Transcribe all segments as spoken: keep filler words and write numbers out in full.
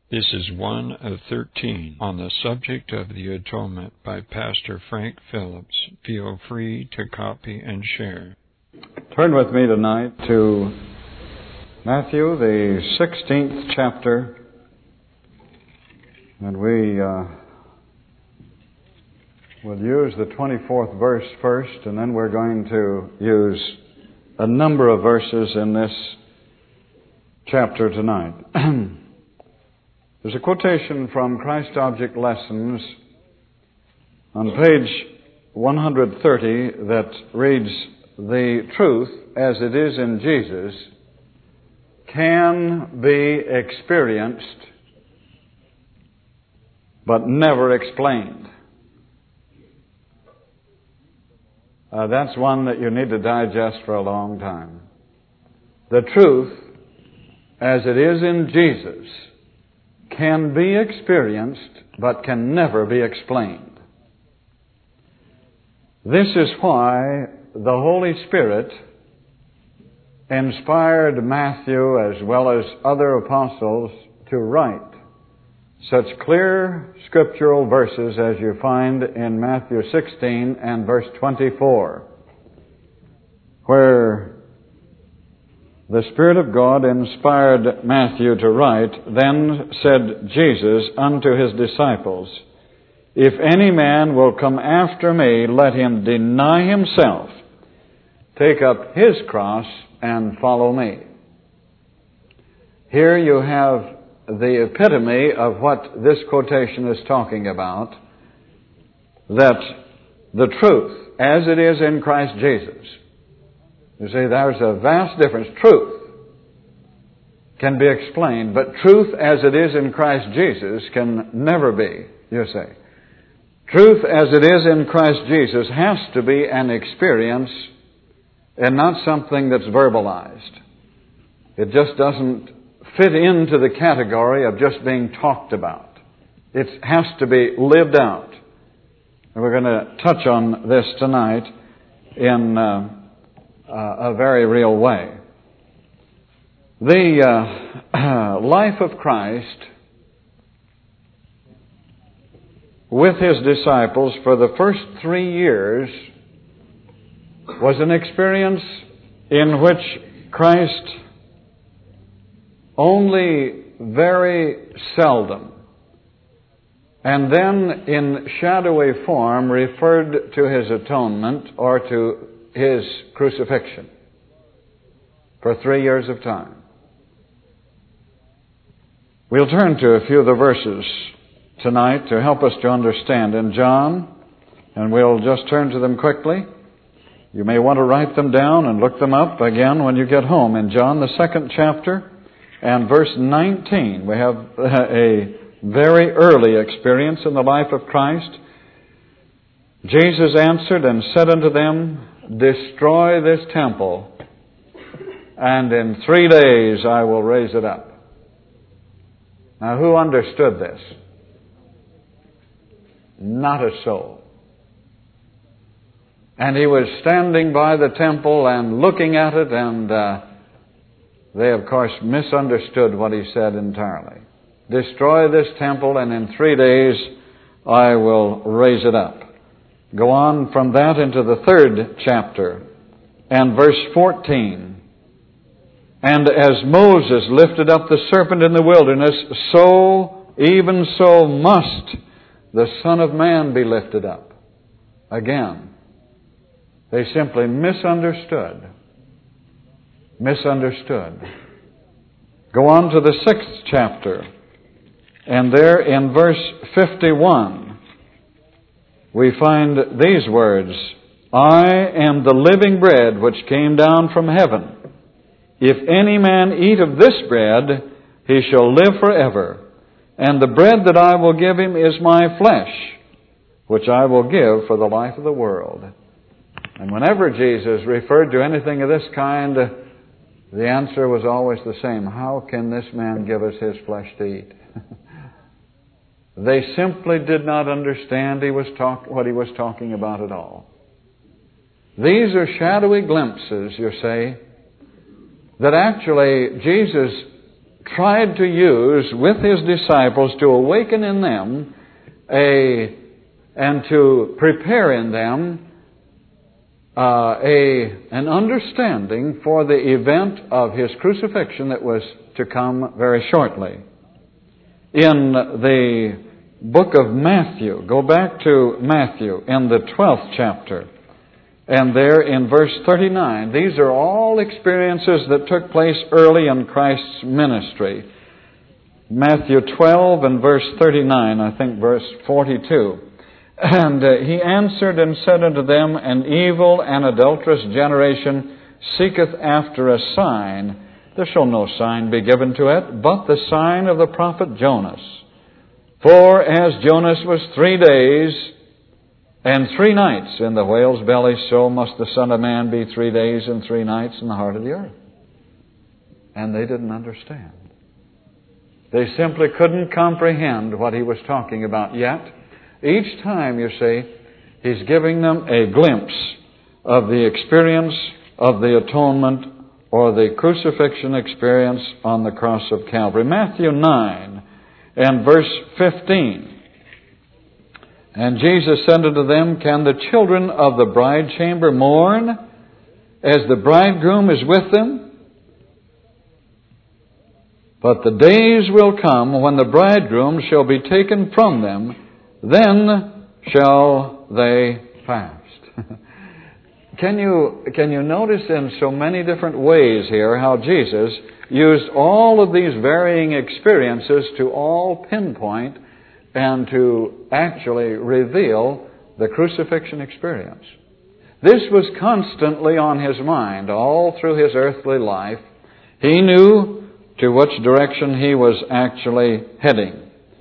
This is one of thirteen on the subject of the atonement by Pastor Frank Phillips. Feel free to copy and share. Turn with me tonight to Matthew, the sixteenth chapter, and we uh, will use the twenty-fourth verse first, and then we're going to use a number of verses in this chapter tonight. There's a quotation from Christ Object Lessons on page one hundred thirty that reads, "The truth as it is in Jesus can be experienced but never explained." Uh, that's one that you need to digest for a long time. The truth as it is in Jesus can be experienced but can never be explained. This is why the Holy Spirit inspired Matthew as well as other apostles to write such clear scriptural verses as you find in Matthew sixteen and verse twenty-four, where the Spirit of God inspired Matthew to write, "Then said Jesus unto his disciples, If any man will come after me, let him deny himself, take up his cross, and follow me." Here you have the epitome of what this quotation is talking about, that the truth, as it is in Christ Jesus. You see, there's a vast difference. Truth can be explained, but truth as it is in Christ Jesus can never be, you say. Truth as it is in Christ Jesus has to be an experience and not something that's verbalized. It just doesn't fit into the category of just being talked about. It has to be lived out. And we're going to touch on this tonight in uh, uh, a very real way. The uh, life of Christ with His disciples for the first three years was an experience in which Christ only very seldom and then in shadowy form referred to His atonement or to His crucifixion for three years of time. We'll turn to a few of the verses tonight to help us to understand in John, and we'll just turn to them quickly. You may want to write them down and look them up again when you get home. In John, the second chapter and verse nineteen, we have a very early experience in the life of Christ. Jesus answered and said unto them, Destroy this temple, and in three days I will raise it up. Now, who understood this? Not a soul. And he was standing by the temple and looking at it, and uh, they, of course, misunderstood what he said entirely. Destroy this temple, and in three days I will raise it up. Go on from that into the third chapter and verse fourteen. And as Moses lifted up the serpent in the wilderness, so, even so must the Son of Man be lifted up. Again, they simply misunderstood. Misunderstood. Go on to the sixth chapter. And there in verse fifty-one, we find these words, I am the living bread which came down from heaven. If any man eat of this bread, he shall live forever. And the bread that I will give him is my flesh, which I will give for the life of the world. And whenever Jesus referred to anything of this kind, the answer was always the same. How can this man give us his flesh to eat? They simply did not understand he was talk- what he was talking about at all. These are shadowy glimpses, you say, that actually Jesus tried to use with His disciples to awaken in them a and to prepare in them uh, a an understanding for the event of His crucifixion that was to come very shortly. In the book of Matthew, go back to Matthew in the twelfth chapter, and there in verse thirty-nine, these are all experiences that took place early in Christ's ministry. Matthew twelve and verse thirty-nine, I think verse forty-two. And uh, He answered and said unto them, An evil and adulterous generation seeketh after a sign. There shall no sign be given to it, but the sign of the prophet Jonas. For as Jonas was three days and three nights in the whale's belly, so must the Son of Man be three days and three nights in the heart of the earth. And they didn't understand. They simply couldn't comprehend what He was talking about yet. Each time, you see, He's giving them a glimpse of the experience of the atonement or the crucifixion experience on the cross of Calvary. Matthew nine and verse fifteen. And Jesus said unto them, Can the children of the bride chamber mourn as the bridegroom is with them? But the days will come when the bridegroom shall be taken from them, then shall they fast. Can you, can you notice in so many different ways here how Jesus used all of these varying experiences to all pinpoint and to actually reveal the crucifixion experience? This was constantly on His mind all through His earthly life. He knew to which direction He was actually heading.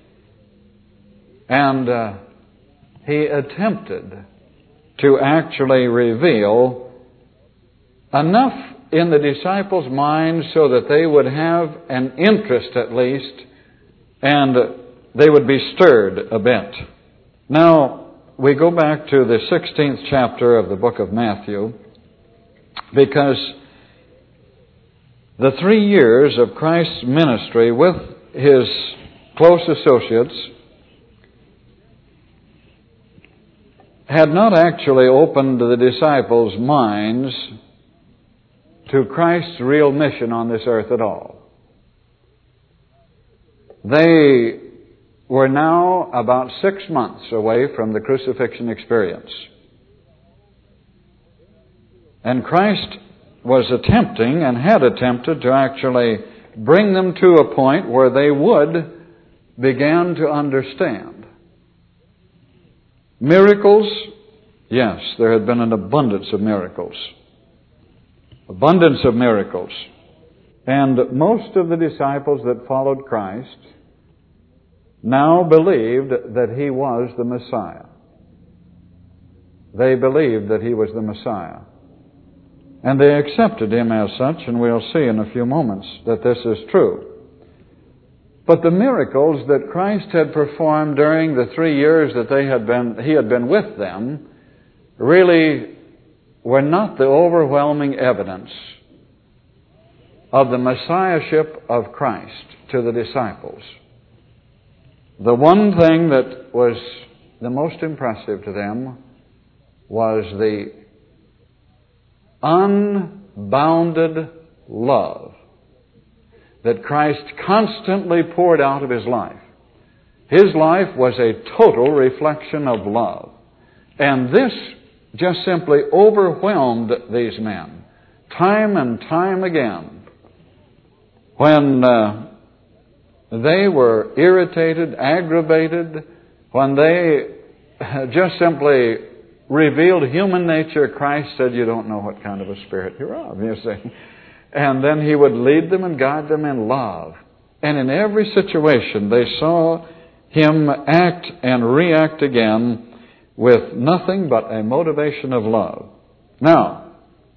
And uh, He attempted to actually reveal enough in the disciples' minds so that they would have an interest at least, and they would be stirred a bit. Now, we go back to the sixteenth chapter of the book of Matthew, because the three years of Christ's ministry with His close associates had not actually opened the disciples' minds to Christ's real mission on this earth at all. They were now about six months away from the crucifixion experience. And Christ was attempting and had attempted to actually bring them to a point where they would begin to understand. Miracles, yes, there had been an abundance of miracles. Abundance of miracles. And most of the disciples that followed Christ now believed that He was the Messiah. They believed that He was the Messiah. And they accepted Him as such, and we'll see in a few moments that this is true. But the miracles that Christ had performed during the three years that they had been, He had been with them really were not the overwhelming evidence of the Messiahship of Christ to the disciples. The one thing that was the most impressive to them was the unbounded love that Christ constantly poured out of His life. His life was a total reflection of love. And this just simply overwhelmed these men, time and time again. When uh, they were irritated, aggravated, when they just simply revealed human nature, Christ said, you don't know what kind of a spirit you're of, you see. And then He would lead them and guide them in love. And in every situation, they saw Him act and react again with nothing but a motivation of love. Now,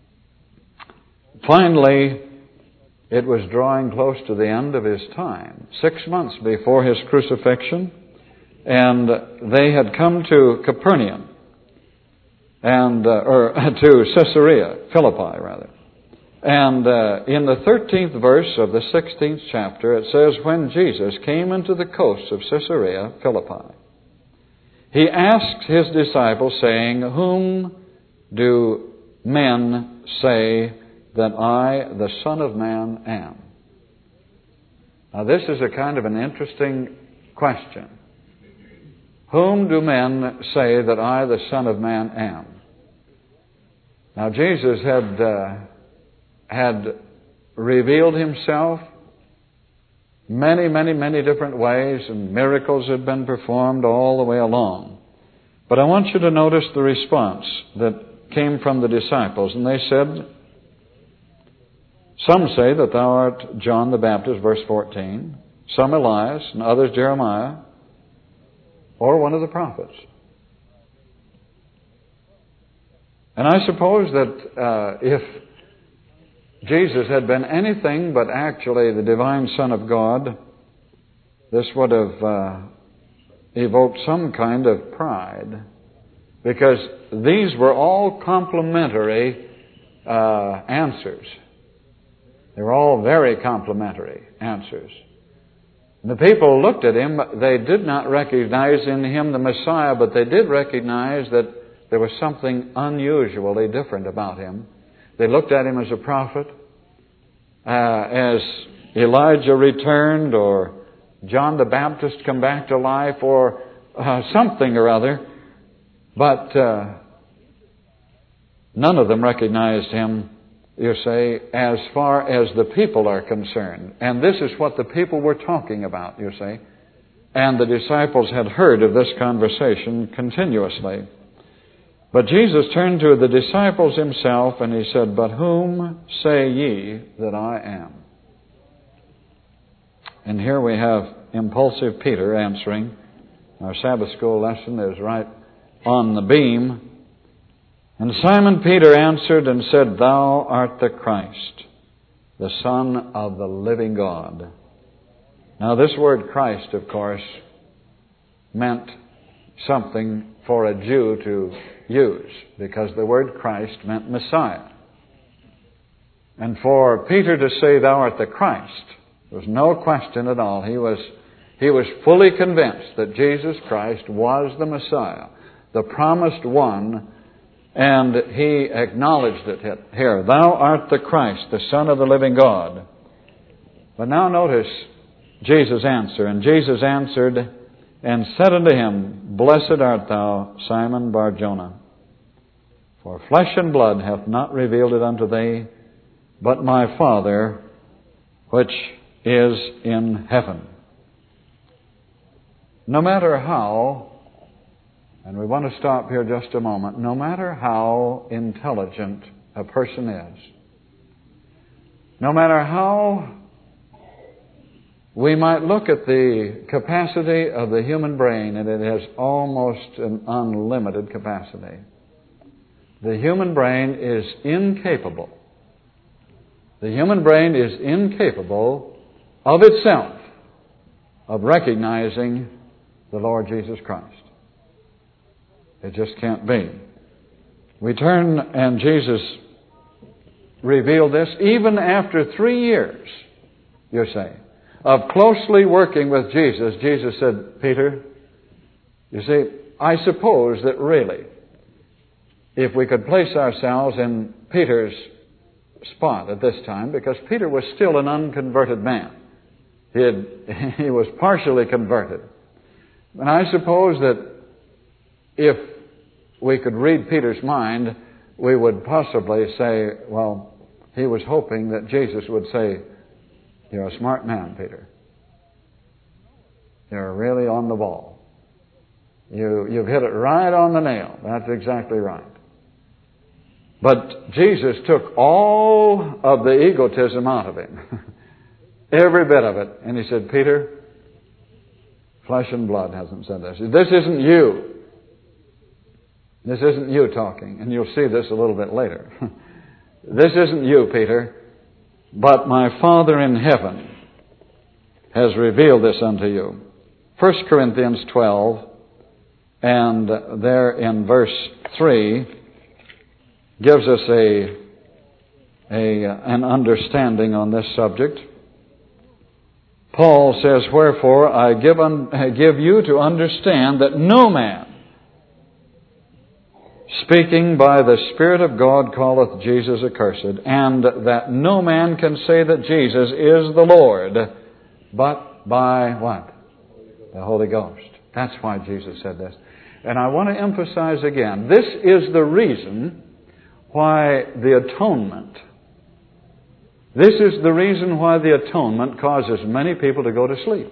finally, it was drawing close to the end of His time, six months before His crucifixion, and they had come to Capernaum, and uh, or to Caesarea, Philippi rather. And uh, in the thirteenth verse of the sixteenth chapter, it says, when Jesus came into the coasts of Caesarea Philippi, he asked his disciples, saying, whom do men say that I, the Son of Man, am? Now this is a kind of an interesting question. Whom do men say that I, the Son of Man, am? Now Jesus had uh, had revealed himself many, many, many different ways, and miracles had been performed all the way along. But I want you to notice the response that came from the disciples. And they said, some say that thou art John the Baptist, verse fourteen, some Elias, and others Jeremiah, or one of the prophets. And I suppose that uh, if Jesus had been anything but actually the divine Son of God, this would have uh, evoked some kind of pride, because these were all complementary uh, answers. They were all very complimentary answers. And the people looked at him. They did not recognize in him the Messiah, but they did recognize that there was something unusually different about him. They looked at him as a prophet, uh, as Elijah returned, or John the Baptist come back to life, or uh, something or other. But uh, none of them recognized him, you say, as far as the people are concerned. And this is what the people were talking about, you say. And the disciples had heard of this conversation continuously. But Jesus turned to the disciples himself and he said, but whom say ye that I am? And here we have impulsive Peter answering. Our Sabbath school lesson is right on the beam. And Simon Peter answered and said, thou art the Christ, the Son of the living God. Now this word Christ, of course, meant something for a Jew to use, because the word Christ meant Messiah. And for Peter to say, thou art the Christ, there was no question at all. He was, he was fully convinced that Jesus Christ was the Messiah, the promised one. And he acknowledged it here. Thou art the Christ, the Son of the living God. But now notice Jesus' answer. And Jesus answered and said unto him, blessed art thou, Simon Bar-Jonah, for flesh and blood hath not revealed it unto thee, but my Father which is in heaven. No matter how, and we want to stop here just a moment, no matter how intelligent a person is, no matter how we might look at the capacity of the human brain, and it has almost an unlimited capacity, the human brain is incapable. The human brain is incapable of itself of recognizing the Lord Jesus Christ. It just can't be. We turn, and Jesus revealed this even after three years, you say, of closely working with Jesus. Jesus said, Peter, you see, I suppose that really, if we could place ourselves in Peter's spot at this time, because Peter was still an unconverted man. He, had, he was partially converted. And I suppose that if we could read Peter's mind, we would possibly say, well, he was hoping that Jesus would say, you're a smart man, Peter. You're really on the ball. You, you've hit it right on the nail. That's exactly right. But Jesus took all of the egotism out of him. Every bit of it. And he said, Peter, flesh and blood hasn't said this. This isn't you. This isn't you talking. And you'll see this a little bit later. This isn't you, Peter, but my Father in heaven has revealed this unto you. First Corinthians twelve, and there in verse three, gives us a a, an understanding on this subject. Paul says, "Wherefore I give, un, give you to understand that no man, speaking by the Spirit of God, calleth Jesus accursed, and that no man can say that Jesus is the Lord, but by" what? The Holy Ghost. That's why Jesus said this. And I want to emphasize again, this is the reason why the atonement, this is the reason why the atonement causes many people to go to sleep.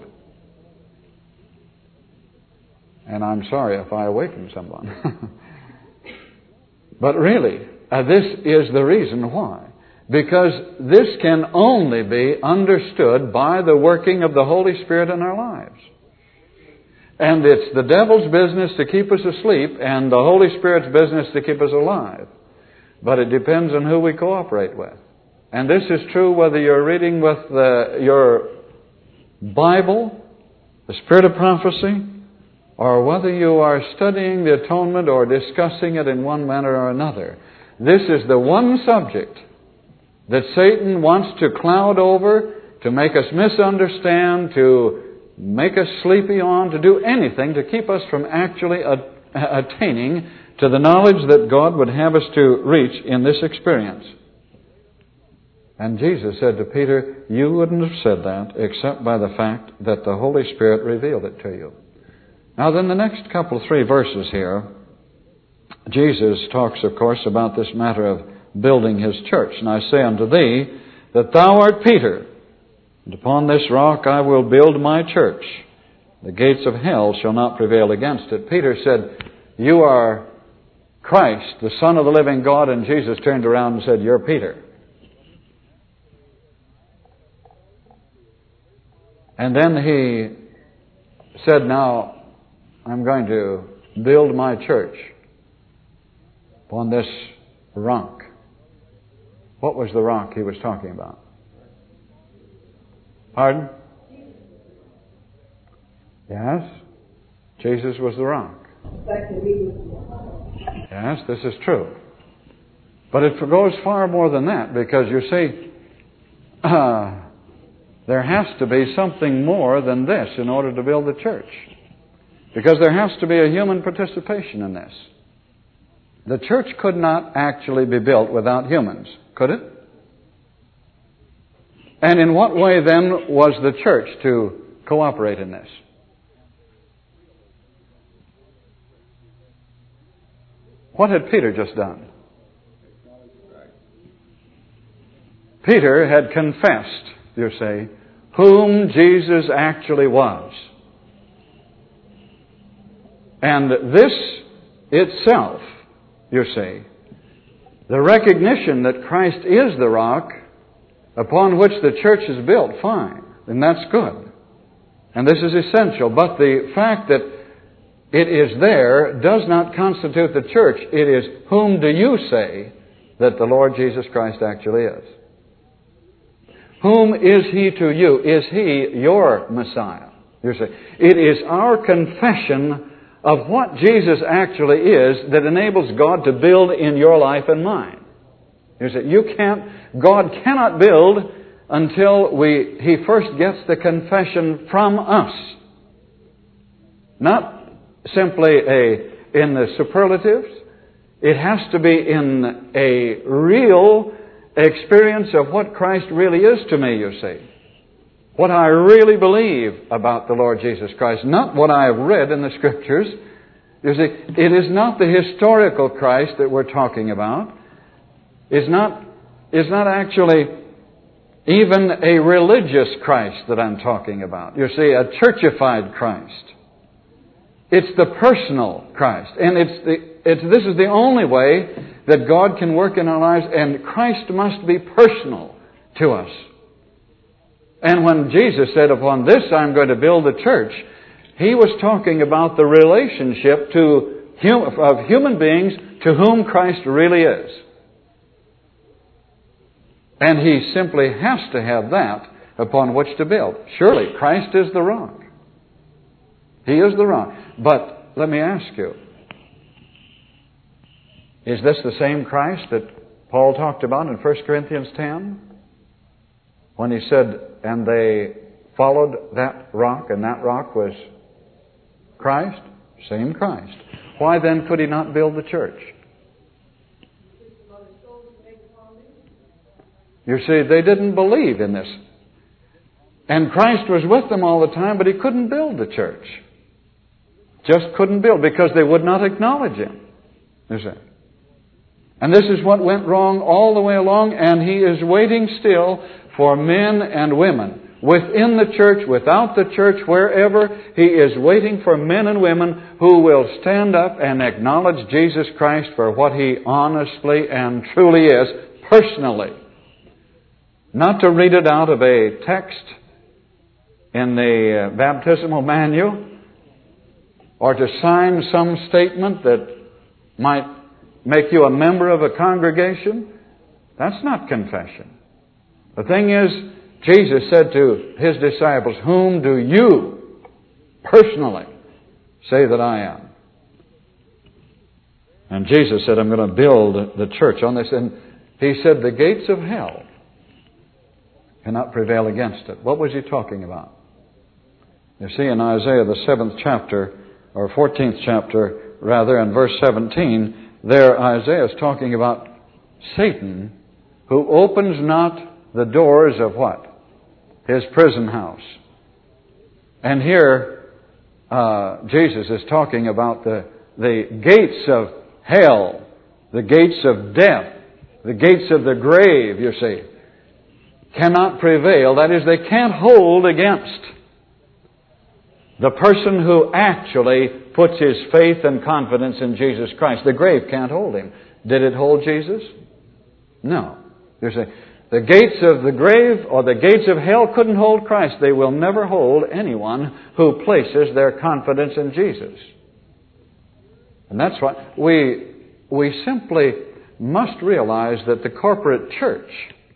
And I'm sorry if I awaken someone. But really, uh, this is the reason why. Because this can only be understood by the working of the Holy Spirit in our lives. And it's the devil's business to keep us asleep and the Holy Spirit's business to keep us alive. But it depends on who we cooperate with. And this is true whether you're reading with the, your Bible, the Spirit of prophecy, or whether you are studying the atonement or discussing it in one manner or another. This is the one subject that Satan wants to cloud over, to make us misunderstand, to make us sleepy on, to do anything to keep us from actually attaining to the knowledge that God would have us to reach in this experience. And Jesus said to Peter, "You wouldn't have said that except by the fact that the Holy Spirit revealed it to you." Now then, the next couple, three verses here, Jesus talks, of course, about this matter of building His church. "And I say unto thee that thou art Peter, and upon this rock I will build my church. The gates of hell shall not prevail against it." Peter said, "You are Christ, the Son of the living God." And Jesus turned around and said, "You're Peter." And then He said, "Now I'm going to build my church upon this rock." What was the rock He was talking about? Pardon? Yes? Jesus was the rock. Yes, this is true. But it goes far more than that, because you see, uh, there has to be something more than this in order to build the church. Because there has to be a human participation in this. The church could not actually be built without humans, could it? And in what way then was the church to cooperate in this? What had Peter just done? Peter had confessed, you say, whom Jesus actually was. And this itself, you see, the recognition that Christ is the rock upon which the church is built, fine, and that's good. And this is essential. But the fact that it is there does not constitute the church. It is, whom do you say that the Lord Jesus Christ actually is? Whom is He to you? Is He your Messiah? You see, it is our confession of what Jesus actually is that enables God to build in your life and mine. You see, you can't, God cannot build until we, He first gets the confession from us. Not simply a, in the superlatives. It has to be in a real experience of what Christ really is to me, you see. What I really believe about the Lord Jesus Christ, not what I have read in the Scriptures. You see, it is not the historical Christ that we're talking about. It's not, it's not actually even a religious Christ that I'm talking about. You see, a churchified Christ. It's the personal Christ. And it's the, it's, this is the only way that God can work in our lives, and Christ must be personal to us. And when Jesus said, "Upon this I'm going to build the church," He was talking about the relationship to hum, of human beings to whom Christ really is. And He simply has to have that upon which to build. Surely, Christ is the rock. He is the rock. But let me ask you, is this the same Christ that Paul talked about in First Corinthians ten, when he said, and they followed that rock, and that rock was Christ, same Christ. Why then could he not build the church? You see, they didn't believe in this. And Christ was with them all the time, but he couldn't build the church. Just couldn't build because they would not acknowledge him. You see. And this is what went wrong all the way along, and he is waiting still for men and women within the church, without the church, wherever. He is waiting for men and women who will stand up and acknowledge Jesus Christ for what he honestly and truly is, personally. Not to read it out of a text in the baptismal manual, or to sign some statement that might make you a member of a congregation. That's not confession. The thing is, Jesus said to his disciples, whom do you personally say that I am? And Jesus said, I'm going to build the church on this. And he said, the gates of hell cannot prevail against it. What was he talking about? You see, in Isaiah, the seventh chapter, or fourteenth chapter, rather, and verse seventeen, there Isaiah is talking about Satan, who opens not the doors of what? His prison house. And here, uh, Jesus is talking about the, the gates of hell, the gates of death, the gates of the grave, you see, cannot prevail. That is, they can't hold against the person who actually puts his faith and confidence in Jesus Christ. The grave can't hold him. Did it hold Jesus? No. You see, the gates of the grave or the gates of hell couldn't hold Christ. They will never hold anyone who places their confidence in Jesus. And that's why we, we simply must realize that the corporate church,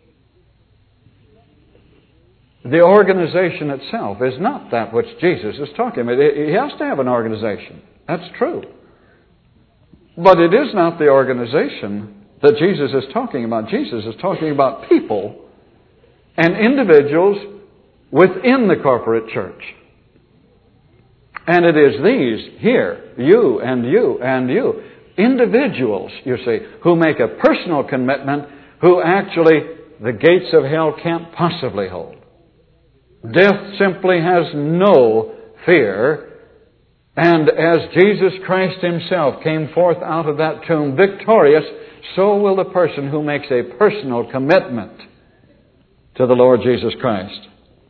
the organization itself, is not that which Jesus is talking about. He has to have an organization. That's true. But it is not the organization that Jesus is talking about. Jesus is talking about people and individuals within the corporate church. And it is these here, you and you and you, individuals, you see, who make a personal commitment, who actually the gates of hell can't possibly hold. Death simply has no fear. And as Jesus Christ himself came forth out of that tomb victorious, so will the person who makes a personal commitment to the Lord Jesus Christ.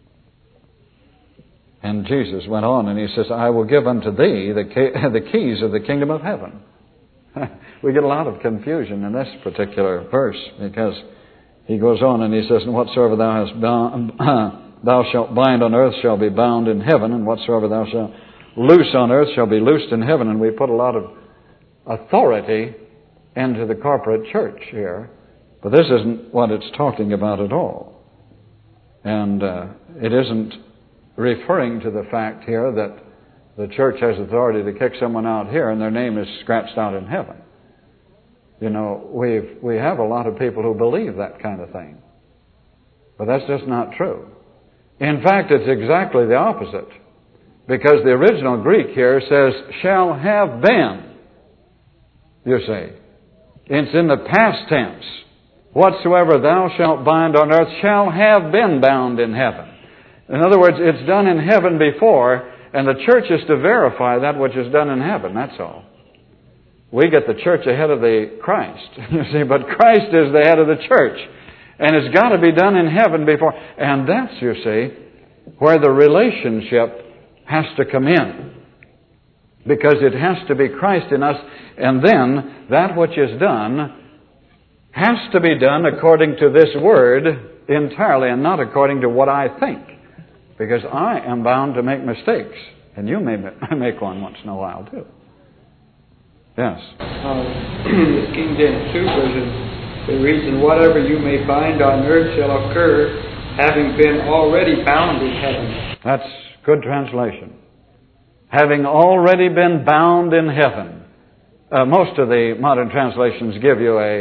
And Jesus went on and he says, I will give unto thee the, key, the keys of the kingdom of heaven. We get a lot of confusion in this particular verse, because he goes on and he says, and whatsoever thou hast bound, thou shalt bind on earth shall be bound in heaven, and whatsoever thou shalt loose on earth shall be loosed in heaven. And we put a lot of authority into the corporate church here. But this isn't what it's talking about at all. And uh, it isn't referring to the fact here that the church has authority to kick someone out here and their name is scratched out in heaven. You know, we've, we have a lot of people who believe that kind of thing. But that's just not true. In fact, it's exactly the opposite. Because the original Greek here says, shall have been. You see. It's in the past tense. Whatsoever thou shalt bind on earth shall have been bound in heaven. In other words, it's done in heaven before, and the church is to verify that which is done in heaven. That's all. We get the church ahead of the Christ. You see, but Christ is the head of the church. And it's got to be done in heaven before. And that's, you see, where the relationship has to come in, because it has to be Christ in us, and then that which is done has to be done according to this word entirely, and not according to what I think, because I am bound to make mistakes, and you may make one once in a while too. Yes. Um, the King James two version, it reads, and whatever you may bind on earth shall occur, having been already bound in heaven. That's good translation. Having already been bound in heaven. Uh, most of the modern translations give you a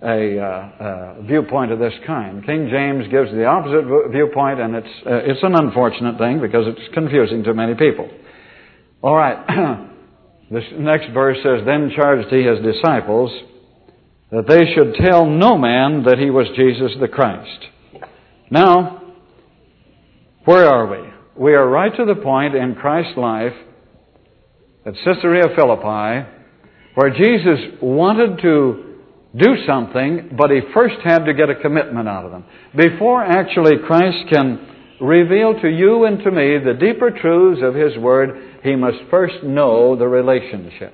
a uh, uh, viewpoint of this kind. King James gives the opposite viewpoint, and it's uh, it's an unfortunate thing because it's confusing to many people. All right. This next verse says, "Then charged he his disciples that they should tell no man that he was Jesus the Christ." Now, where are we? We are right to the point in Christ's life at Caesarea Philippi where Jesus wanted to do something, but he first had to get a commitment out of them. Before actually Christ can reveal to you and to me the deeper truths of His Word, He must first know the relationship.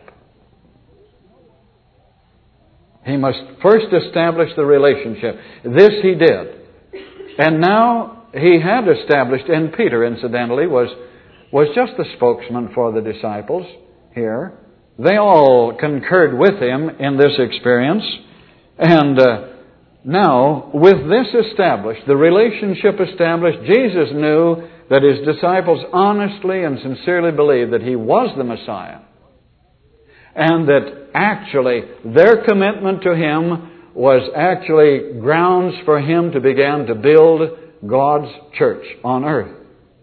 He must first establish the relationship. This He did. And now He had established, and Peter, incidentally, was, was just the spokesman for the disciples here. They all concurred with Him in this experience. And uh, now, with this established, the relationship established, Jesus knew that His disciples honestly and sincerely believed that He was the Messiah. And that actually their commitment to Him was actually grounds for Him to begin to build God's church on earth.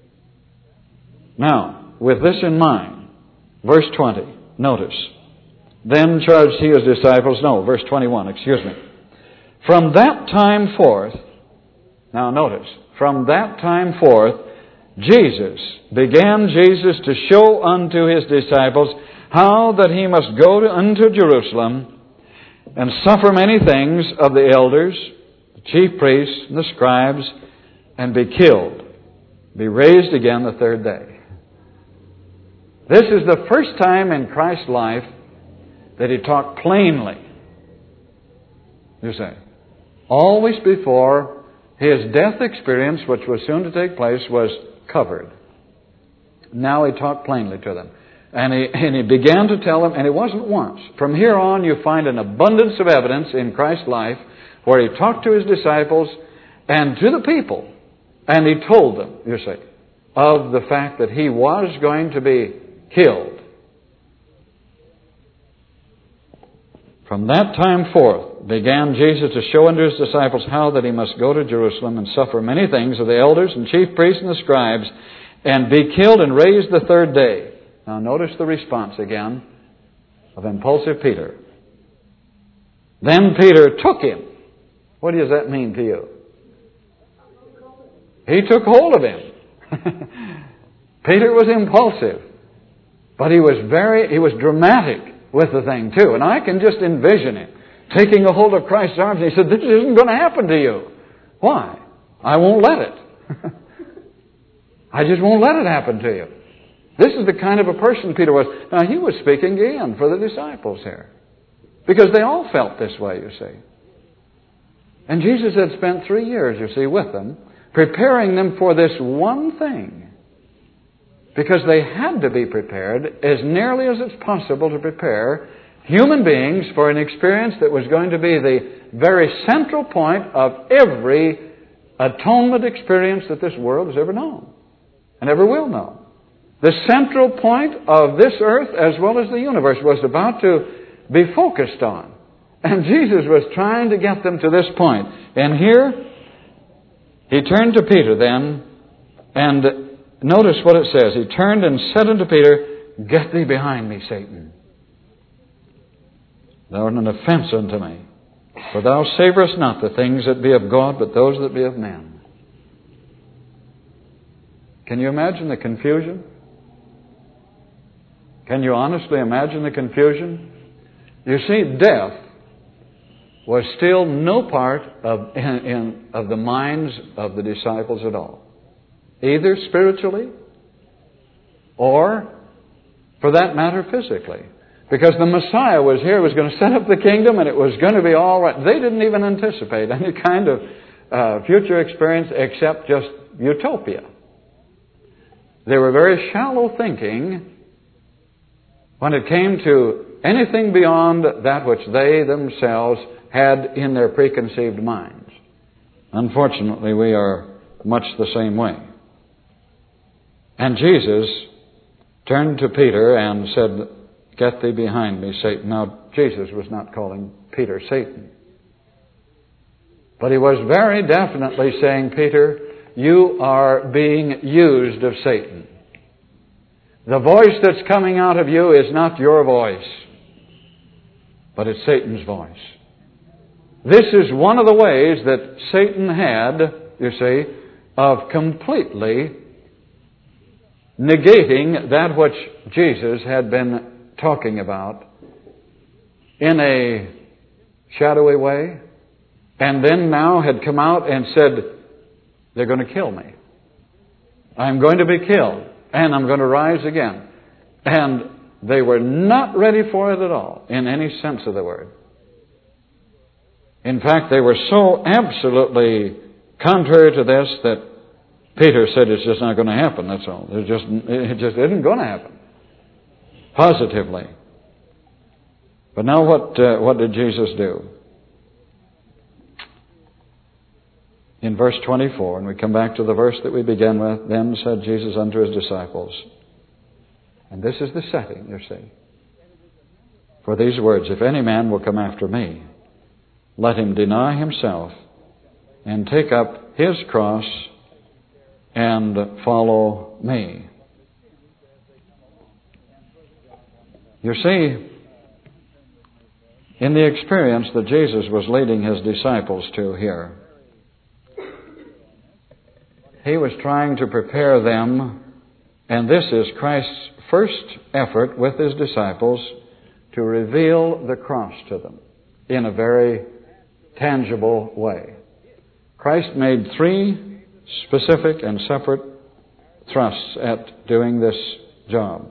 Now, with this in mind, verse twenty, notice. Then charged He His disciples, no, verse twenty-one, excuse me. From that time forth, now notice, from that time forth, Jesus, began Jesus to show unto His disciples how that He must go to, unto Jerusalem and suffer many things of the elders, the chief priests, and the scribes, and be killed, be raised again the third day. This is the first time in Christ's life that He talked plainly. You say, always before His death experience, which was soon to take place, was covered. Now He talked plainly to them. And he, and he began to tell them, and it wasn't once. From here on, you find an abundance of evidence in Christ's life where He talked to His disciples and to the people. And He told them, you see, of the fact that He was going to be killed. From that time forth began Jesus to show unto His disciples how that He must go to Jerusalem and suffer many things of the elders and chief priests and the scribes, and be killed and raised the third day. Now notice the response again of impulsive Peter. Then Peter took Him. What does that mean to you? He took hold of Him. Peter was impulsive, but he was very, he was dramatic with the thing too. And I can just envision him taking a hold of Christ's arms, and he said, "This isn't going to happen to you." Why? I won't let it. I just won't let it happen to you. This is the kind of a person Peter was. Now, he was speaking again for the disciples here, because they all felt this way, you see. And Jesus had spent three years, you see, with them, preparing them for this one thing, because they had to be prepared as nearly as it's possible to prepare human beings for an experience that was going to be the very central point of every atonement experience that this world has ever known and ever will know. The central point of this earth as well as the universe was about to be focused on. And Jesus was trying to get them to this point. And here, He turned to Peter then, and notice what it says. He turned and said unto Peter, "Get thee behind me, Satan. Thou art an offense unto me. For thou savorest not the things that be of God, but those that be of men." Can you imagine the confusion? Can you honestly imagine the confusion? You see, death was still no part of, in, in, of the minds of the disciples at all. Either spiritually or, for that matter, physically. Because the Messiah was here, was going to set up the kingdom, and it was going to be all right. They didn't even anticipate any kind of uh, future experience except just utopia. They were very shallow thinking when it came to anything beyond that which they themselves had in their preconceived minds. Unfortunately, we are much the same way. And Jesus turned to Peter and said, "Get thee behind me, Satan." Now, Jesus was not calling Peter Satan. But he was very definitely saying, Peter, you are being used of Satan. The voice that's coming out of you is not your voice, but it's Satan's voice. This is one of the ways that Satan had, you see, of completely negating that which Jesus had been talking about in a shadowy way, and then now had come out and said, they're going to kill me. I'm going to be killed, and I'm going to rise again. And they were not ready for it at all, in any sense of the word. In fact, they were so absolutely contrary to this that Peter said it's just not going to happen, that's all. It just, it just isn't going to happen. Positively. But now what, uh, what did Jesus do? In verse twenty-four, and we come back to the verse that we began with, then said Jesus unto his disciples, and this is the setting, you see, for these words, if any man will come after me, let him deny himself and take up his cross and follow me. You see, in the experience that Jesus was leading his disciples to here, he was trying to prepare them, and this is Christ's first effort with his disciples, to reveal the cross to them in a very tangible way. Christ made three specific and separate thrusts at doing this job.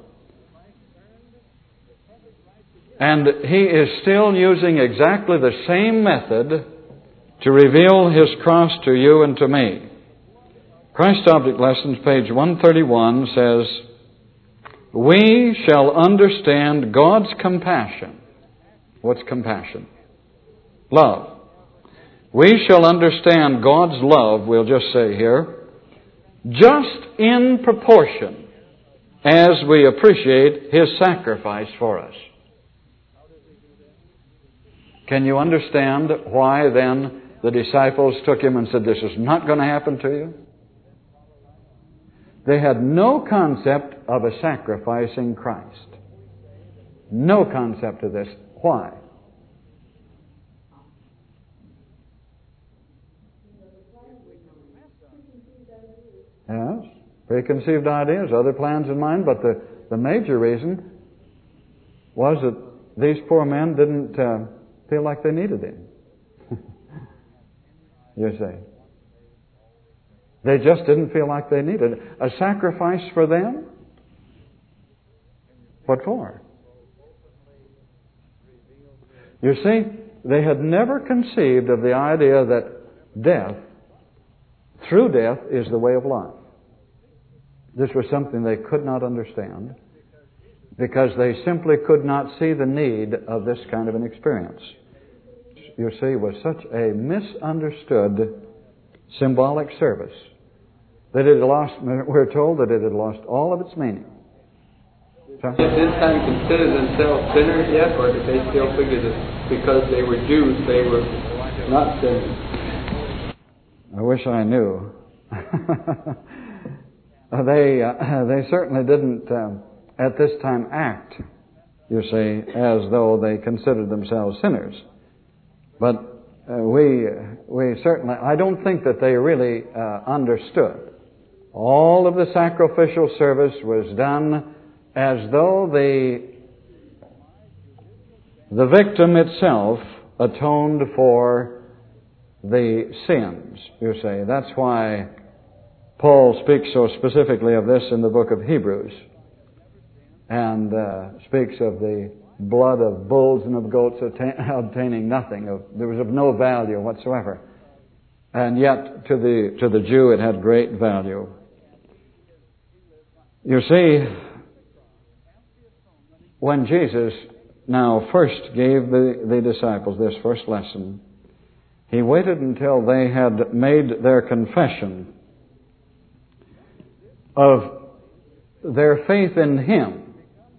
And he is still using exactly the same method to reveal his cross to you and to me. Christ Object Lessons, page one thirty-one, says, we shall understand God's compassion. What's compassion? Love. We shall understand God's love, we'll just say here, just in proportion as we appreciate his sacrifice for us. Can you understand why then the disciples took him and said, this is not going to happen to you? They had no concept of a sacrifice in Christ. No concept of this. Why? Yes, preconceived ideas, other plans in mind, but the, the major reason was that these poor men didn't uh, feel like they needed him. You see. They just didn't feel like they needed a sacrifice for them. What for? You see, they had never conceived of the idea that death, through death, is the way of life. This was something they could not understand because they simply could not see the need of this kind of an experience. You see, was such a misunderstood symbolic service that it had lost, we're told that it had lost all of its meaning. So, At this time consider themselves sinners yet, or did they still figure that because they were Jews, they were not sinners? I wish I knew. they, uh, they certainly didn't, um, at this time, act, you see, as though they considered themselves sinners. But uh, we, we certainly, I don't think that they really uh, understood. All of the sacrificial service was done as though the, the victim itself atoned for the sins, you see. That's why Paul speaks so specifically of this in the book of Hebrews and uh, speaks of the blood of bulls and of goats obtaining nothing. Of, there was of no value whatsoever. And yet, to the, to the Jew, it had great value. You see, when Jesus now first gave the, the disciples this first lesson, he waited until they had made their confession of their faith in him.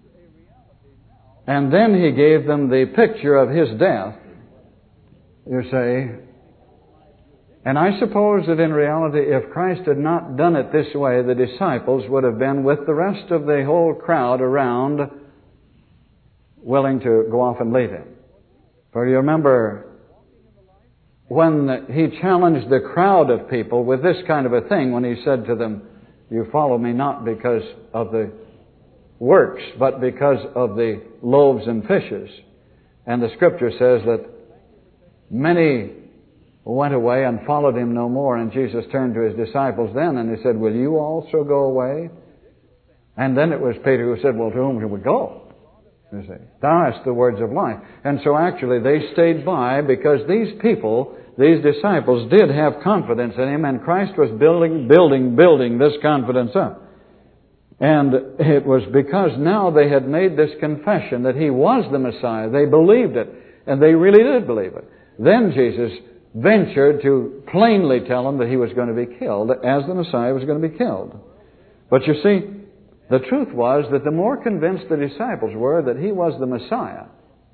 And then he gave them the picture of his death, you say, And I suppose that in reality, if Christ had not done it this way, the disciples would have been with the rest of the whole crowd around, willing to go off and leave Him. For you remember when He challenged the crowd of people with this kind of a thing, when He said to them, "You follow me not because of the works, but because of the loaves and fishes." And the Scripture says that many went away and followed Him no more. And Jesus turned to His disciples then and He said, "Will you also go away?" And then it was Peter who said, "Well, to whom shall we go?" You see, thou hast the words of life. And so actually they stayed by because these people, these disciples, did have confidence in Him, and Christ was building, building, building this confidence up. And it was because now they had made this confession that He was the Messiah. They believed it, and they really did believe it. Then Jesus ventured to plainly tell them that He was going to be killed, as the Messiah was going to be killed. But you see, the truth was that the more convinced the disciples were that He was the Messiah,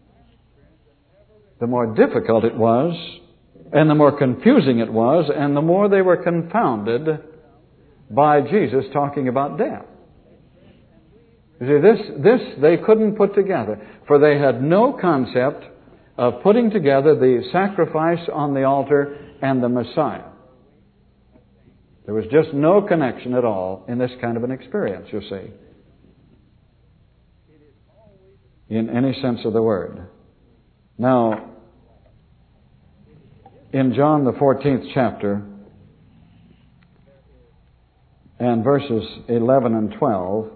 the more difficult it was, and the more confusing it was, and the more they were confounded by Jesus talking about death. You see, this, this they couldn't put together, for they had no concept of putting together the sacrifice on the altar and the Messiah. There was just no connection at all in this kind of an experience, you see, in any sense of the word. Now, in John the fourteenth chapter, and verses eleven and twelve,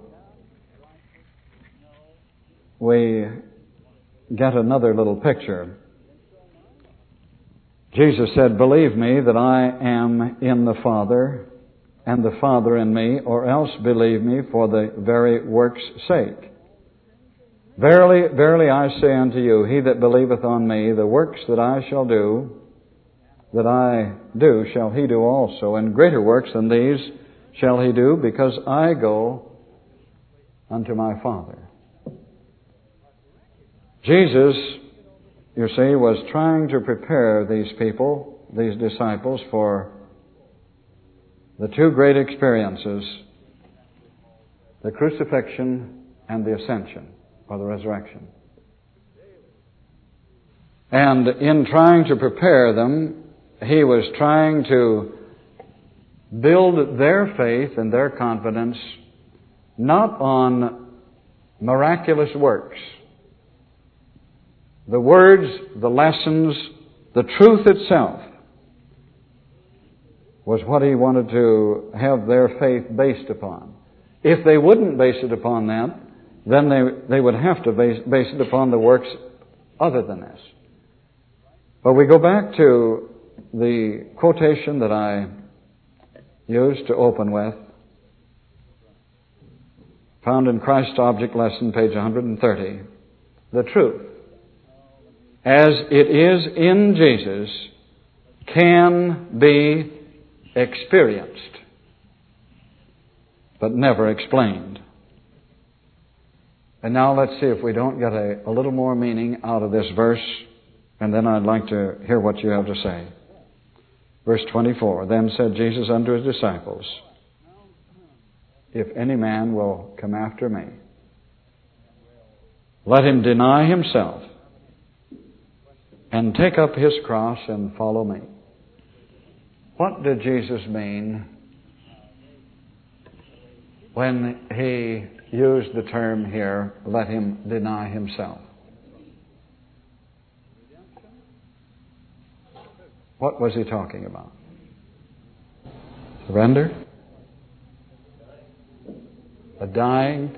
we get another little picture. Jesus said, "Believe me that I am in the Father, and the Father in me, or else believe me for the very work's sake. Verily, verily I say unto you, he that believeth on me, the works that I shall do, that I do, shall he do also, and greater works than these shall he do, because I go unto my Father." Jesus, you see, was trying to prepare these people, these disciples, for the two great experiences, the crucifixion and the ascension, or the resurrection. And in trying to prepare them, He was trying to build their faith and their confidence not on miraculous works. The words, the lessons, the truth itself was what He wanted to have their faith based upon. If they wouldn't base it upon that, then they, they would have to base, base it upon the works other than this. But we go back to the quotation that I used to open with, found in Christ's Object Lesson, page one hundred thirty. The truth, as it is in Jesus, can be experienced, but never explained. And now let's see if we don't get a, a little more meaning out of this verse, and then I'd like to hear what you have to say. Verse twenty-four, "Then said Jesus unto His disciples, If any man will come after me, let him deny himself, and take up his cross and follow me." What did Jesus mean when He used the term here, "let him deny himself"? What was He talking about? Surrender? A dying?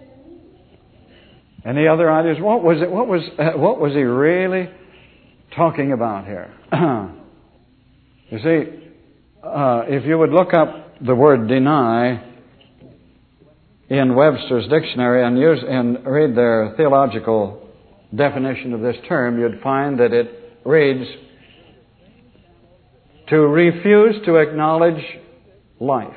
Any other ideas? What was it? What was? Uh, what was He really talking about here? You see, uh, if you would look up the word "deny" in Webster's dictionary and use and read their theological definition of this term, you'd find that it reads, to refuse to acknowledge life,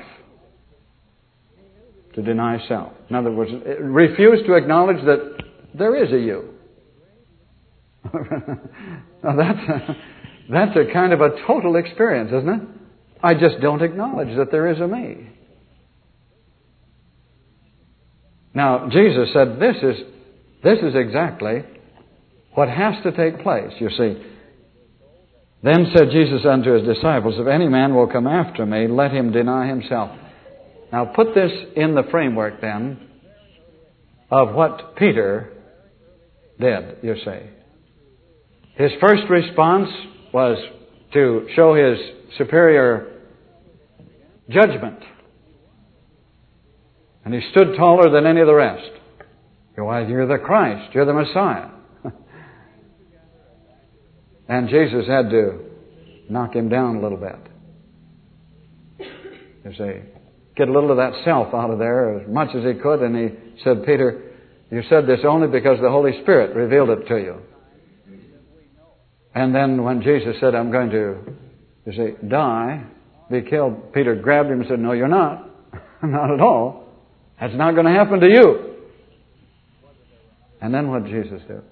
to deny self. In other words, refuse to acknowledge that there is a you. Now that's, That's a kind of a total experience, isn't it? I just don't acknowledge that there is a me. Now, Jesus said this is, this is exactly what has to take place, you see. Then said Jesus unto his disciples, if any man will come after me, let him deny himself. Now put this in the framework then of what Peter did, you see. His first response was to show his superior judgment. And he stood taller than any of the rest. Why, you're the Christ, you're the Messiah. And Jesus had to knock him down a little bit. You see, get a little of that self out of there as much as he could. And he said, Peter, you said this only because the Holy Spirit revealed it to you. And then when Jesus said, I'm going to, you see, die, be killed, Peter grabbed him and said, no, you're not. Not at all. That's not going to happen to you. And then what did Jesus do?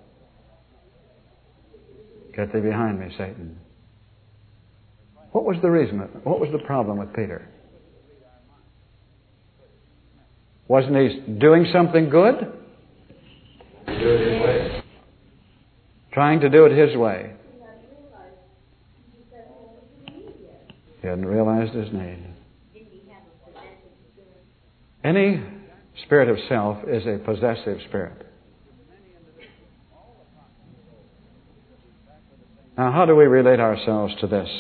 Get thee behind me, Satan. What was the reason? What was the problem with Peter? Wasn't he doing something good? Do it his way. Trying to do it his way. He hadn't realized his need. Any spirit of self is a possessive spirit. Now, how do we relate ourselves to this?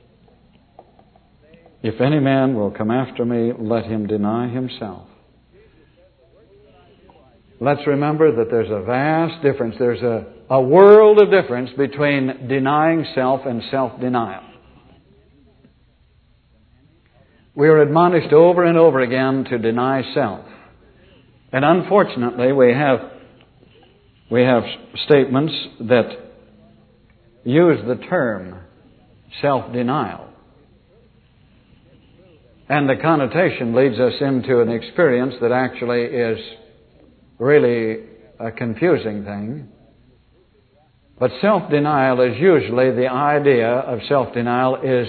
If any man will come after me, let him deny himself. Let's remember that there's a vast difference. There's a, a world of difference between denying self and self-denial. We are admonished over and over again to deny self. And unfortunately, we have, we have statements that use the term self-denial. And the connotation leads us into an experience that actually is really a confusing thing. But self-denial is usually, the idea of self-denial is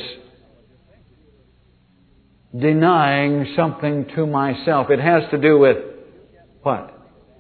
denying something to myself. It has to do with what?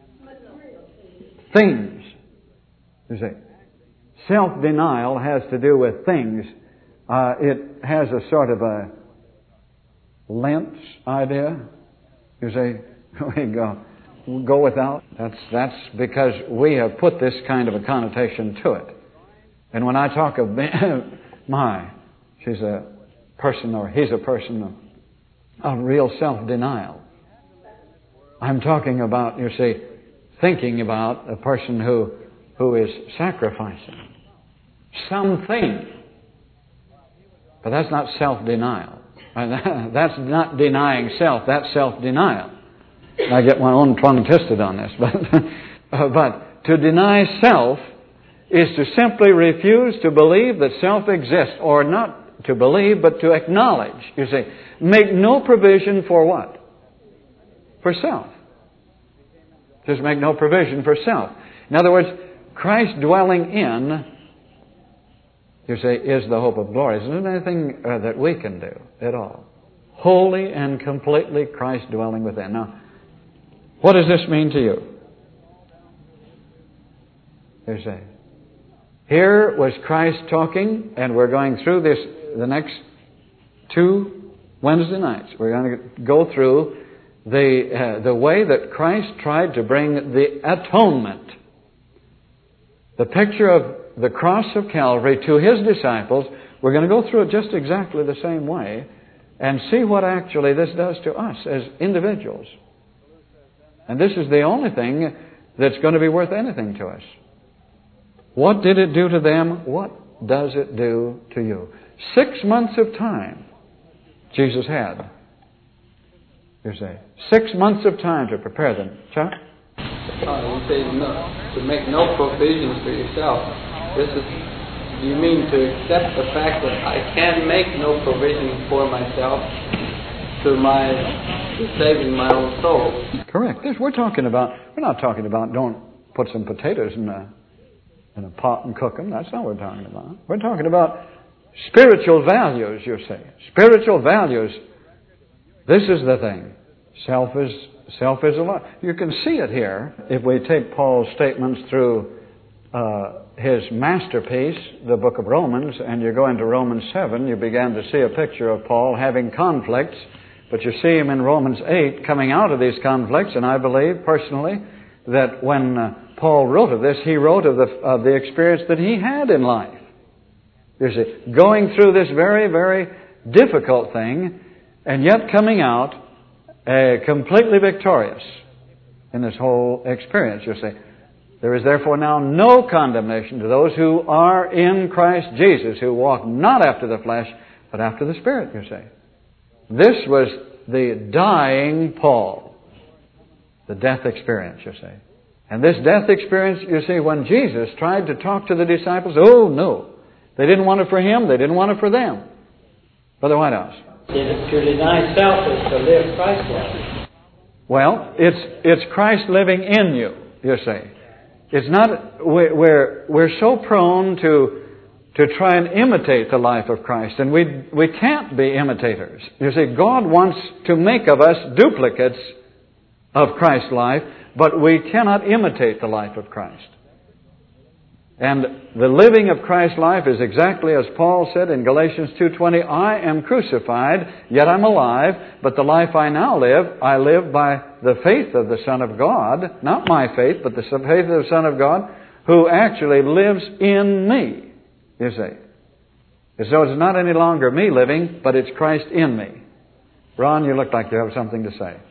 Things. You see, self-denial has to do with things. Uh, it has a sort of a Lent idea. You say, we go, go without. That's that's because we have put this kind of a connotation to it. And when I talk of my, she's a person or he's a person of, of real self-denial, I'm talking about, you see, thinking about a person who who is sacrificing something. But that's not self-denial. That's not denying self. That's self-denial. I get my own tongue twisted on this. But, but to deny self is to simply refuse to believe that self exists. Or not to believe, but to acknowledge. You see, make no provision for what? For self. Just make no provision for self. In other words, Christ dwelling in, you say, is the hope of glory. Isn't there anything uh, that we can do at all? Wholly and completely Christ dwelling within. Now, what does this mean to you? You say, here was Christ talking, and we're going through this the next two Wednesday nights. We're going to go through the uh, the way that Christ tried to bring the atonement, the picture of the cross of Calvary, to His disciples. We're going to go through it just exactly the same way and see what actually this does to us as individuals. And this is the only thing that's going to be worth anything to us. What did it do to them? What does it do to you? Six months of time Jesus had. You say, six months of time to prepare them. Chuck? Uh, you say no, to make no provisions for yourself. This is, you mean to accept the fact that I can make no provisions for myself to my to saving my own soul. Correct. This we're talking about. We're not talking about don't put some potatoes in the in a pot and cook them. That's not what we're talking about. We're talking about spiritual values, you say. Spiritual values. This is the thing. Self is self is alive. You can see it here if we take Paul's statements through uh, his masterpiece, the book of Romans, and you go into Romans seven, you begin to see a picture of Paul having conflicts, but you see him in Romans eight coming out of these conflicts, and I believe personally that when uh, Paul wrote of this, he wrote of the, of the experience that he had in life. You see, going through this very, very difficult thing, and yet coming out uh, completely victorious in this whole experience, you see. There is therefore now no condemnation to those who are in Christ Jesus, who walk not after the flesh, but after the Spirit, you say. This was the dying Paul, the death experience, you say. And this death experience, you see, when Jesus tried to talk to the disciples, oh no, they didn't want it for him, they didn't want it for them. Brother Whitehouse. To deny self is to live Christ-like. Well, it's it's Christ living in you, you say. It's not, we're, we're so prone to, to try and imitate the life of Christ, and we, we can't be imitators. You see, God wants to make of us duplicates of Christ's life, but we cannot imitate the life of Christ. And the living of Christ's life is exactly as Paul said in Galatians two twenty, I am crucified, yet I'm alive, but the life I now live, I live by the faith of the Son of God, not my faith, but the faith of the Son of God, who actually lives in me, you see. And so it's not any longer me living, but it's Christ in me. Ron, you look like you have something to say.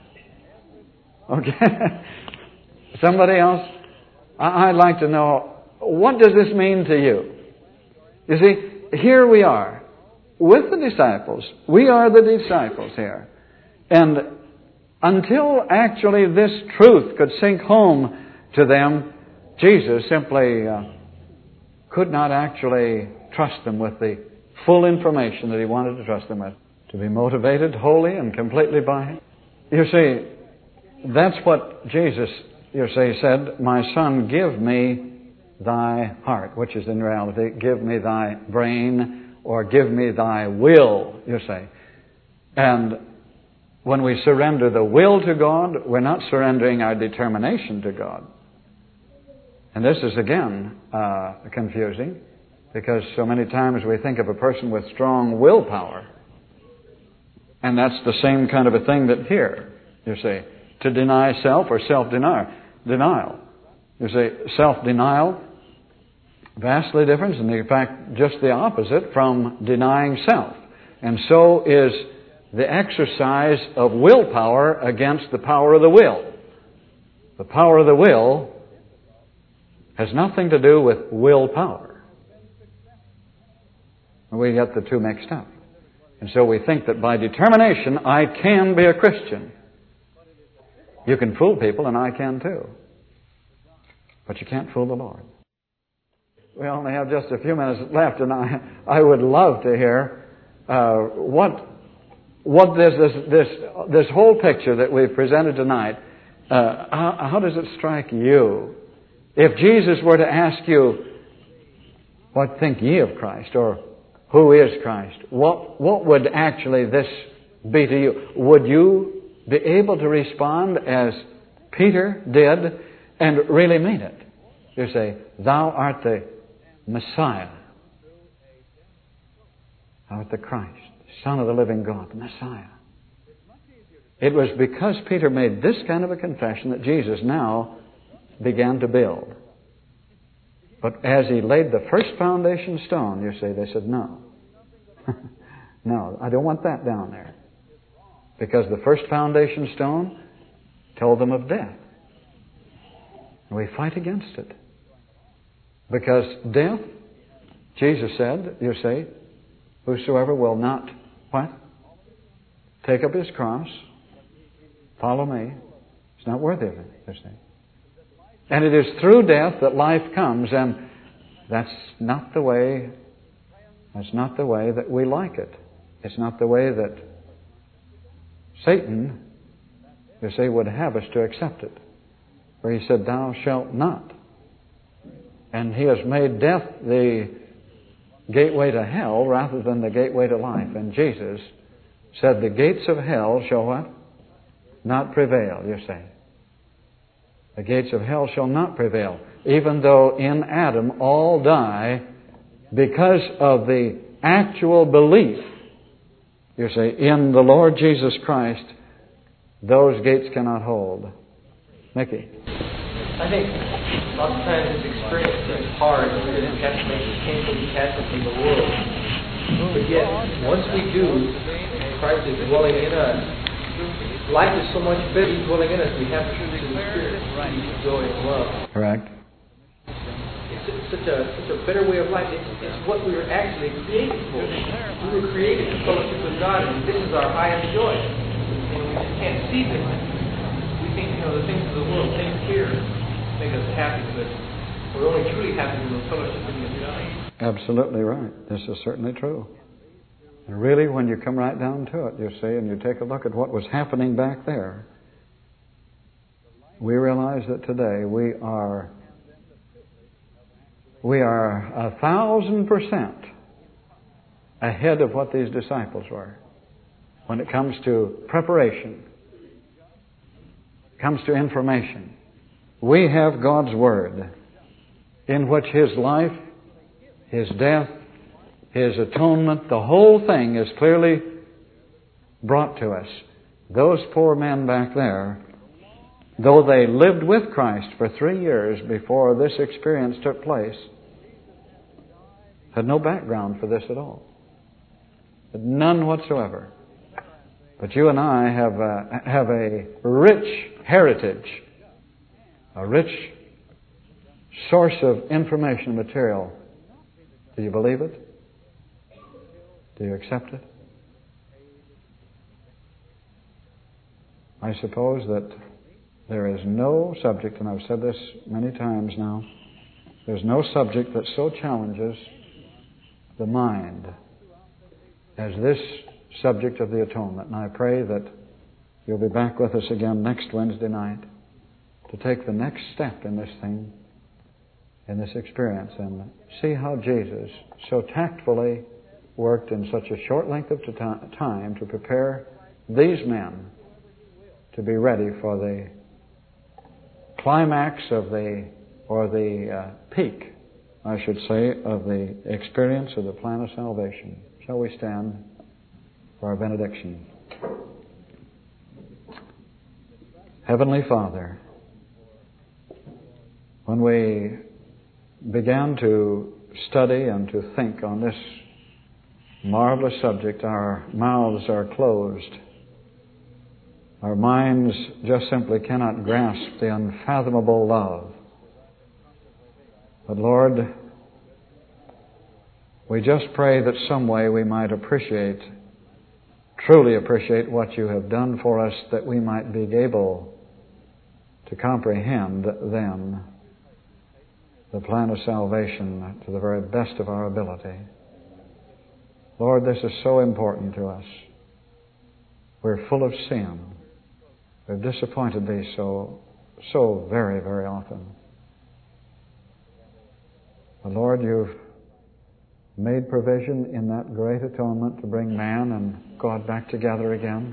Okay. Somebody else? I'd like to know, what does this mean to you? You see, here we are with the disciples. We are the disciples here. And until actually this truth could sink home to them, Jesus simply uh, could not actually trust them with the full information that He wanted to trust them with. To be motivated wholly and completely by Him. You see, that's what Jesus, you see, said, my Son, give me thy heart, which is in reality, give me thy brain, or give me thy will, you say. And when we surrender the will to God, we're not surrendering our determination to God. And this is again uh, confusing, because so many times we think of a person with strong willpower, and that's the same kind of a thing that here, you see, to deny self or self-denial. Denial. You see, self-denial, vastly different, and in fact just the opposite from denying self. And so is the exercise of willpower against the power of the will. The power of the will has nothing to do with willpower. We get the two mixed up. And so we think that by determination I can be a Christian. You can fool people, and I can too. But you can't fool the Lord. We only have just a few minutes left, and I, I would love to hear uh, what what this this this this whole picture that we've presented tonight. Uh, how, how does it strike you? If Jesus were to ask you, "What think ye of Christ?" or "Who is Christ?" What what would actually this be to you? Would you be able to respond as Peter did and really mean it? You say, "Thou art the Messiah. Thou art the Christ, Son of the living God, the Messiah." It was because Peter made this kind of a confession that Jesus now began to build. But as he laid the first foundation stone, you say, they said, no. No, I don't want that down there. Because the first foundation stone told them of death. And we fight against it. Because death, Jesus said, you say, whosoever will not, what? Take up his cross, follow me, is not worthy of it, you say. And it is through death that life comes, and that's not the way, that's not the way that we like it. It's not the way that Satan, you say, would have us to accept it. Where he said, thou shalt not And He has made death the gateway to hell rather than the gateway to life. And Jesus said the gates of hell shall what? Not prevail, you say. The gates of hell shall not prevail. Even though in Adam all die because of the actual belief, you say, in the Lord Jesus Christ, those gates cannot hold. Mickey. I think lots of times this experience is hard because it has to make us painful detachment from the world. But yet, once we do, Christ is dwelling in us. Life is so much better dwelling in us. We have the fruit of the Spirit, peace, joy, and love. Correct. It's such a such a better way of life. It's, it's what we were actually created for. We were created in fellowship with God, and this is our highest joy. And we just can't see this. We think, you know, the things of the world, things here, make us happy, but we're only truly happy when we're fellowshipping with God. Absolutely right. This is certainly true. And really, when you come right down to it, you see, and you take a look at what was happening back there, we realize that today we are we are a thousand percent ahead of what these disciples were when it comes to preparation, comes to information. We have God's Word in which His life, His death, His atonement, the whole thing is clearly brought to us. Those poor men back there, though they lived with Christ for three years before this experience took place, had no background for this at all. Had none whatsoever. But you and I have a, have a rich heritage, a rich source of information and material. Do you believe it? Do you accept it? I suppose that there is no subject, and I've said this many times now, there's no subject that so challenges the mind as this subject of the atonement. And I pray that you'll be back with us again next Wednesday night to take the next step in this thing, in this experience, and see how Jesus so tactfully worked in such a short length of time to prepare these men to be ready for the climax of the, or the uh, peak, I should say, of the experience of the plan of salvation. Shall we stand for our benediction? Heavenly Father, when we began to study and to think on this marvelous subject, our mouths are closed. Our minds just simply cannot grasp the unfathomable love. But Lord, we just pray that some way we might appreciate, truly appreciate what you have done for us, that we might be able to comprehend then the plan of salvation to the very best of our ability. Lord, this is so important to us. We're full of sin. We've disappointed Thee so, so very, very often. But Lord, You've made provision in that great atonement to bring man and God back together again.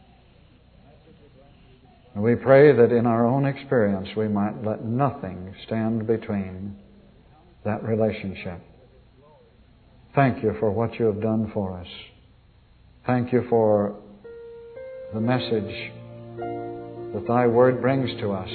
And we pray that in our own experience we might let nothing stand between that relationship. Thank You for what You have done for us. Thank You for the message that Thy Word brings to us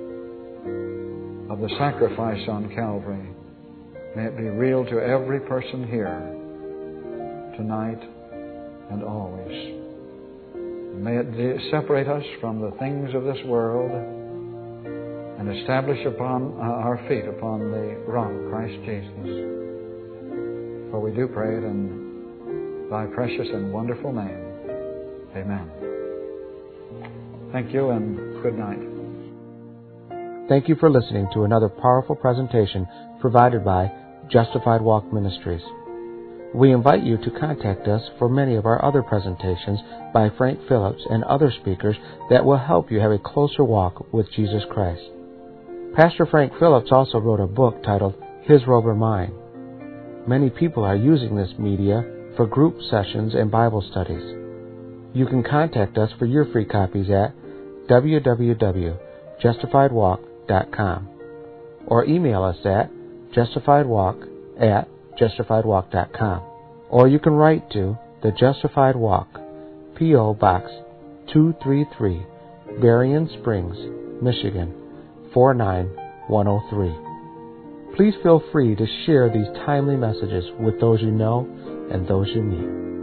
of the sacrifice on Calvary. May it be real to every person here tonight and always. May it separate us from the things of this world and establish upon uh, our feet upon the rock, Christ Jesus. For we do pray it in Thy precious and wonderful name. Amen. Thank you and good night. Thank you for listening to another powerful presentation provided by Justified Walk Ministries. We invite you to contact us for many of our other presentations by Frank Phillips and other speakers that will help you have a closer walk with Jesus Christ. Pastor Frank Phillips also wrote a book titled his robe or mine. Many people are using this media for group sessions and Bible studies. You can contact us for your free copies at w w w dot justified walk dot com or email us at justifiedwalk at justifiedwalk dot com. Or you can write to The Justified Walk, P O. Box two three three, Berrien Springs, Michigan four nine one oh three. Please feel free to share these timely messages with those you know and those you meet.